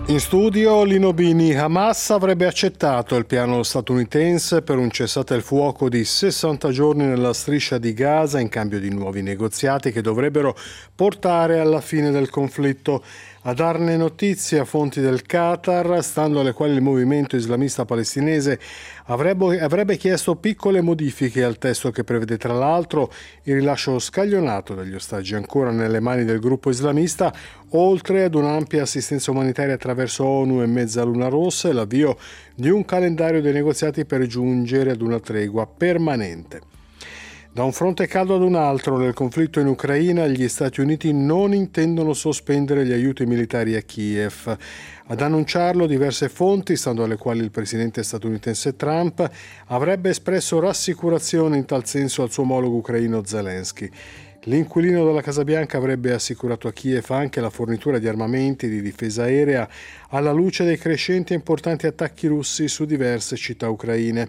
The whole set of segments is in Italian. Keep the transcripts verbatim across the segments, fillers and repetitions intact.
In studio Lino Bini. Hamas avrebbe accettato il piano statunitense per un cessate il fuoco di sessanta giorni nella striscia di Gaza in cambio di nuovi negoziati che dovrebbero portare alla fine del conflitto. A darne notizia fonti del Qatar, stando alle quali il movimento islamista palestinese avrebbe, avrebbe chiesto piccole modifiche al testo che prevede tra l'altro il rilascio scaglionato degli ostaggi ancora nelle mani del gruppo islamista, oltre ad un'ampia assistenza umanitaria attraverso ONU e Mezzaluna Rossa e l'avvio di un calendario dei negoziati per giungere ad una tregua permanente. Da un fronte caldo ad un altro nel conflitto in Ucraina, gli Stati Uniti non intendono sospendere gli aiuti militari a Kiev. Ad annunciarlo diverse fonti, stando alle quali il presidente statunitense Trump avrebbe espresso rassicurazione in tal senso al suo omologo ucraino Zelensky. L'inquilino della Casa Bianca avrebbe assicurato a Kiev anche la fornitura di armamenti e di difesa aerea alla luce dei crescenti e importanti attacchi russi su diverse città ucraine.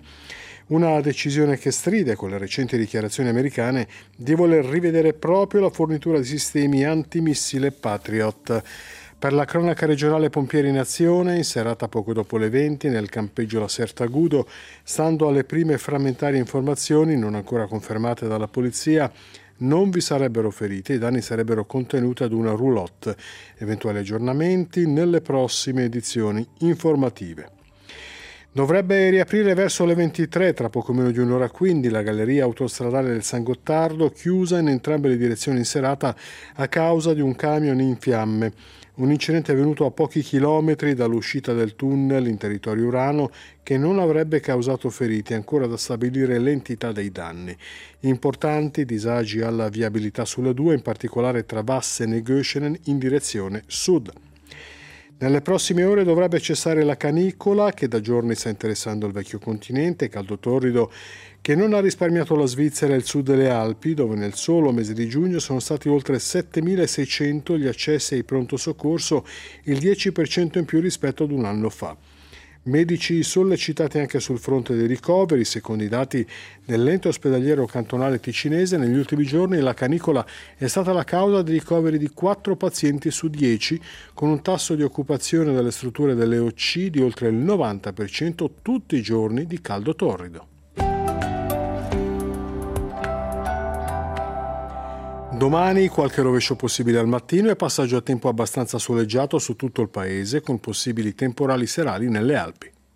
Una decisione che stride con le recenti dichiarazioni americane di voler rivedere proprio la fornitura di sistemi antimissile Patriot. Per la cronaca regionale Pompieri in Azione, in serata poco dopo le venti, nel campeggio La Sertagudo, stando alle prime frammentarie informazioni, non ancora confermate dalla polizia, non vi sarebbero feriti e i danni sarebbero contenuti ad una roulotte. Eventuali aggiornamenti nelle prossime edizioni informative. Dovrebbe riaprire verso le ventitré, tra poco meno di un'ora quindi, la galleria autostradale del San Gottardo, chiusa in entrambe le direzioni in serata a causa di un camion in fiamme. Un incidente avvenuto a pochi chilometri dall'uscita del tunnel in territorio urano che non avrebbe causato feriti, ancora da stabilire l'entità dei danni. Importanti disagi alla viabilità sulle due, in particolare tra Vassen e Göschenen in direzione sud. Nelle prossime ore dovrebbe cessare la canicola che da giorni sta interessando il vecchio continente, caldo torrido che non ha risparmiato la Svizzera e il sud delle Alpi, dove nel solo mese di giugno sono stati oltre settemilaseicento gli accessi ai pronto soccorso, il dieci per cento in più rispetto ad un anno fa. Medici sollecitati anche sul fronte dei ricoveri. Secondo i dati dell'ente ospedaliero cantonale ticinese, negli ultimi giorni la canicola è stata la causa di ricoveri di quattro pazienti su dieci, con un tasso di occupazione delle strutture delle O C di oltre il novanta per cento tutti i giorni di caldo torrido. Domani qualche rovescio possibile al mattino e passaggio a tempo abbastanza soleggiato su tutto il paese, con possibili temporali serali nelle Alpi.